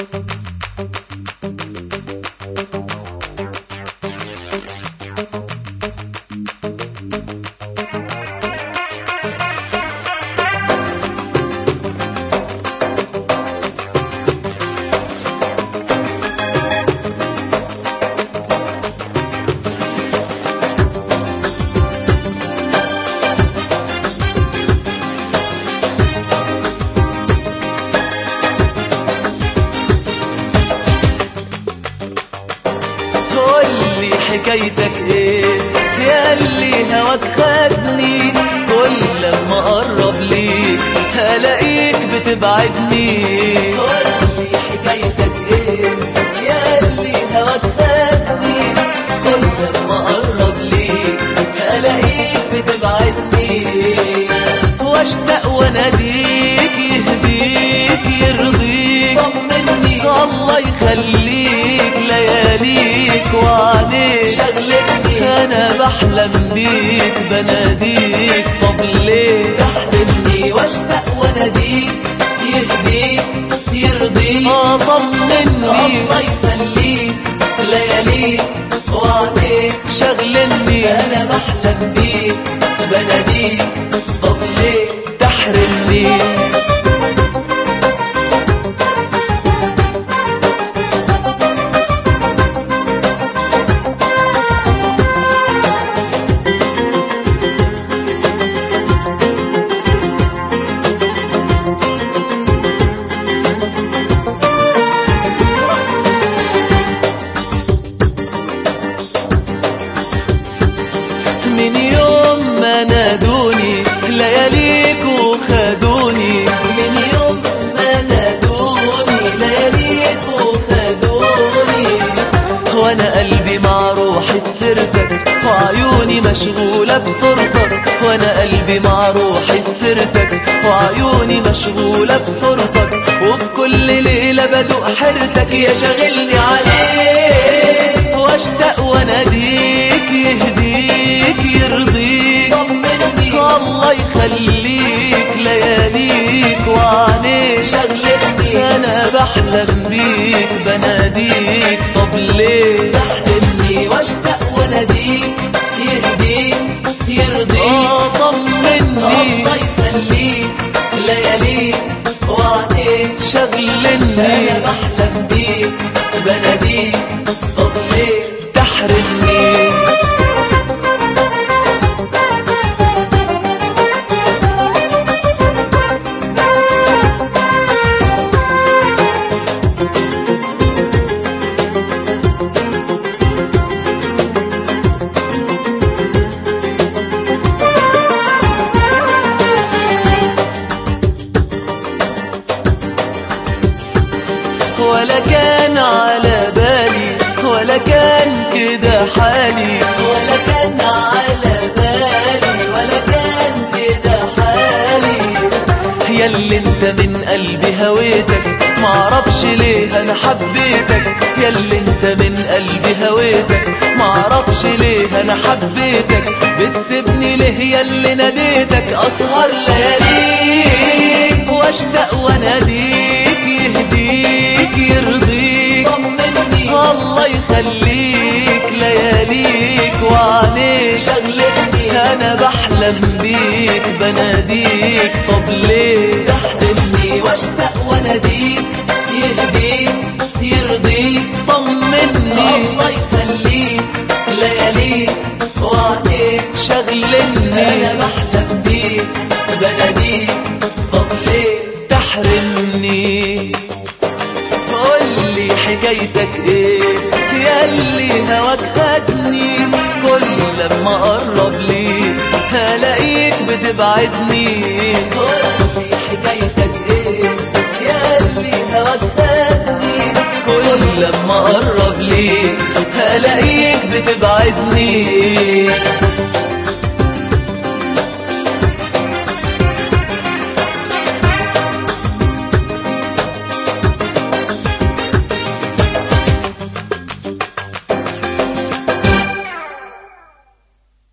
حكايتك ايه يا اللي هواك خدني؟ كل لما اقرب ليك هلاقيك بتبعدني. قولي حكايتك ايه يا اللي هواك خدني؟ كل لما اقرب ليك هلاقيك بتبعدني. واشتاق واناديك يهديك يرضيك طمني الله يخليك لياليك وعليك شغلتني انا بحلم بيك بناديك طب ليه تحرمني؟ واشتاق واناديك يهديك يرضيك طمني الله يخليك لياليك وعليك شغلني انا بحلم بيك بناديك طب ليه تحرمني؟ من يوم ما نادوني لياليك وخدوني، من يوم ما نادوني لياليك وخدوني، وانا قلبي مع روحي بسيرتك وعيوني مشغولة بصورتك، وانا قلبي مع روحي بسيرتك وعيوني مشغولة بصورتك، وفي كل ليلة بدوق حيرتك يا شاغلني عليك. واشتاق واناديك يهديك يرضيك طمني الله يخليك لياليك وعليك شغلتني انا بحلم بيك بناديك طب ليه تحرمني؟ واشتاق واناديك يهديك يرضيك طمني الله يخليك لياليك وعليك شغلني انا بحلم بيك بناديك طب ليه تحرمني؟ ولا كان على بالي ولا كان كده حالي، ولا كان على بالي ولا كان كده حالي، ياللي انت من قلبي هويتك معرفش ليه انا حبيتك، ياللي انت من قلبي هويتك معرفش ليه انا حبيتك، بتسيبني ليه ياللي ناديتك اسهر لياليك. واشتاق واناديك يهديك يرضيك طمني الله يخليك لياليك وعليك شغلتني انا بحلم بيك بناديك طب ليه تحرمني؟ واشتاق واناديك يهديك يرضيك طمني الله يخليك لياليك وعليك شغلني انا بحلم بيك بناديك طب ليه تحرمني؟ قولي حكايتك ايه ياللي هواك خدني؟ كل لما اقرب ليك هلاقيك بتبعدني. قولي حكايتك ايه ياللي هواك خدني؟ كل لما اقرب ليك هلاقيك بتبعدني.